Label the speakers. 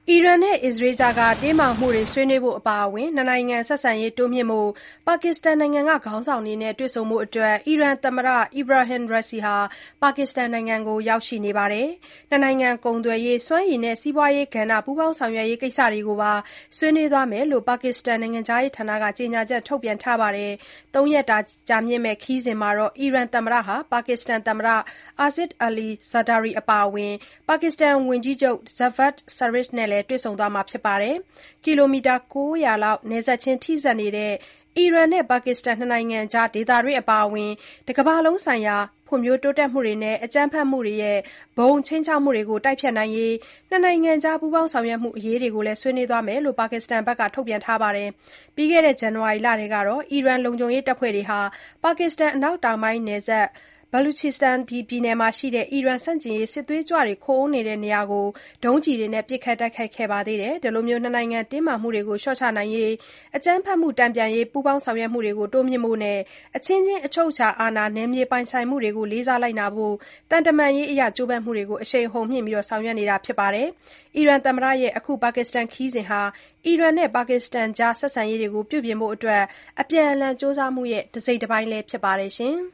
Speaker 1: အီရန်နဲ့ အစ္စရေးကြားတင်းမာမှုတွေဆွေးနွေးဖို့အပါအဝင် နှစ်နိုင်ငံဆက်ဆံရေးတိုးမြှင့်ဖို့ ပါကစ္စတန်နိုင်ငံကခေါင်းဆောင်တွေနဲ့တွေ့ဆုံဖို့ အီရန်သမ္မတ Ebrahim Raisi ပါကစ္စတန်နိုင်ငံကိုရောက်ရှိနေပါတယ်။ နှစ်နိုင်ငံကုန်သွယ်ရေး၊ စွမ်းရည်နဲ့ စီးပွားရေးကဏ္ဍပူးပေါင်းဆောင်ရွက်ရေးကိစ္စတွေကိုပါဆွေးနွေးသွားမယ်လို့ ပါကစ္စတန်နိုင်ငံခြားရေးဌာနက ကြေညာချက်ထုတ်ပြန်ထားပါတယ်။ ၃ ရက်ကြာမြင့်မယ့်ခရီးစဉ်မှာ အီရန်သမ္မတဟာ ပါကစ္စတန်သမ္မတ Asif Ali Zardari အပါအဝင် ပါကစ္စတန်ဝန်ကြီးချုပ် Shehbaz Sharif နဲ့လည်းတွေ့ဆုံမှာဖြစ်ပါတယ်။ ကီလိုမီတာ ၉၀၀ လောက်နယ်စပ်ချင်းထိစပ်နေတဲ့ အီရန်နဲ့ ပါကစ္စတန်နှစ်နိုင်ငံကြား ဒေသတွင်းအပါအဝင် တကမ္ဘာလုံးဆိုင်ရာဖွံ့ဖြိုးတိုးတက်မှုတွေနဲ့ အကြမ်းဖက်မှုတွေရဲ့ ဘုံခြိမ်းခြောက်မှုတွေကိုတိုက်ဖျက်နိုင်ရေး နှစ်နိုင်ငံကြားပူးပေါင်းဆောင်ရွက်မှုအရေးတွေကိုလည်းဆွေးနွေးသွားမယ်လို့ ပါကစ္စတန်ဘက်ကထုတ်ပြန်ထားပါတယ်။ ပြီးခဲ့တဲ့ ဇန်နဝါရီလထဲကတော့ အီရန်လုံခြုံရေးတပ်ဖွဲ့တွေဟာ ပါကစ္စတန်အနောက်တောင်ပိုင်းနယ်စပ် Baluchistan ပြည်နယ်မှာရှိတဲ့ အီရန်ဆန့်ကျင်ရေးစစ်သွေးကြွတွေခိုအောင်းနေတဲ့နေရာကို ဒုံးကျည်တွေနဲ့ပစ်ခတ်တိုက်ခိုက်ခဲ့ပါသေးတယ်။ နှစ်နိုင်ငံတင်းမာမှုတွေကိုလျှော့ချနိုင်ရေး အကြမ်းဖက်မှုတန်ပြန်ရေးပူးပေါင်းဆောင်ရွက်မှုတွေကိုတိုးမြှင့်ဖို့နဲ့ အချင်းချင်းအချုပ်အခြာအာဏာနယ်မြေပိုင်ဆိုင်မှုတွေကိုလေးစားလိုက်နာဖို့ သံတမန်ရေးအရကြိုးပမ်းမှုတွေကို အရှိန်အဟုန်မြှင့်ဆောင်ရွက်နေတာဖြစ်ပါတယ်။ အီရန်သမ္မတရဲ့ အခုပါကစ္စတန်ခရီးစဉ်ဟာ အီရန်နဲ့ပါကစ္စတန်ကြားဆက်ဆံရေးပြုပြင်ဖို့ အပြန်အလှန်ကြိုးစားမှုတစိတ်တပိုင်းလည်းဖြစ်ပါတယ်။